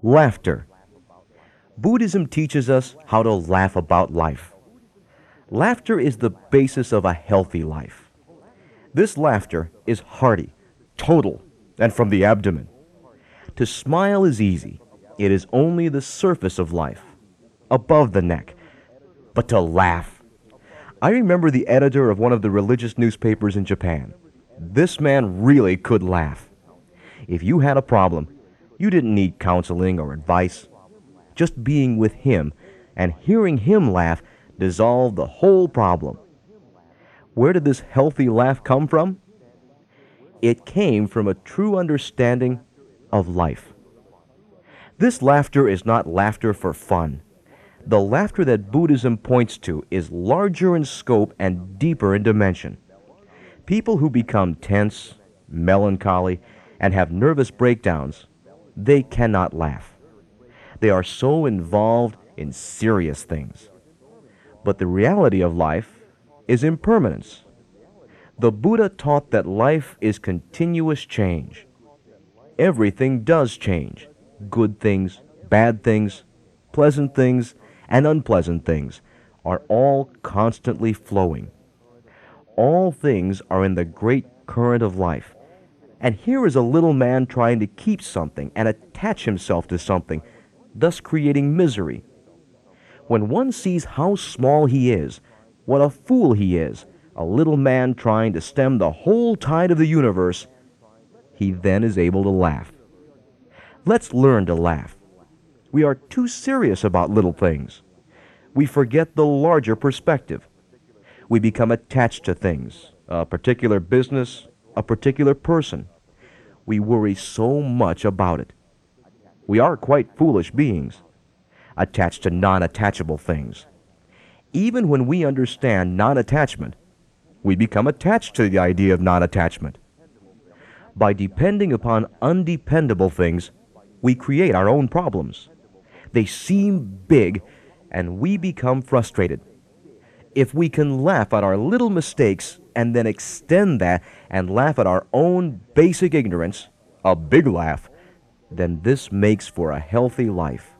Laughter. Buddhism teaches us how to laugh about life. Laughter is the basis of a healthy life. This laughter is hearty, total, and from the abdomen. To smile is easy. It is only the surface of life, above the neck. But to laugh. I remember the editor of one of the religious newspapers in Japan. This man really could laugh. If you had a problem, you didn't need counseling or advice. Just being with him and hearing him laugh dissolved the whole problem. Where did this healthy laugh come from? It came from a true understanding of life. This laughter is not laughter for fun. The laughter that Buddhism points to is larger in scope and deeper in dimension. People who become tense, melancholy, and have nervous breakdowns, they cannot laugh. They are so involved in serious things. But the reality of life is impermanence. The Buddha taught that life is continuous change. Everything does change. Good things, bad things, pleasant things, and unpleasant things are all constantly flowing. All things are in the great current of life. And here is a little man trying to keep something and attach himself to something, thus creating misery. When one sees how small he is, what a fool he is, a little man trying to stem the whole tide of the universe, he then is able to laugh. Let's learn to laugh. We are too serious about little things. We forget the larger perspective. We become attached to things, a particular business, a particular person. We worry so much about it. We are quite foolish beings, attached to non-attachable things. Even when we understand non-attachment, we become attached to the idea of non-attachment. By depending upon undependable things, we create our own problems. They seem big, and we become frustrated. If we can laugh at our little mistakes and then extend that and laugh at our own basic ignorance, a big laugh, then this makes for a healthy life.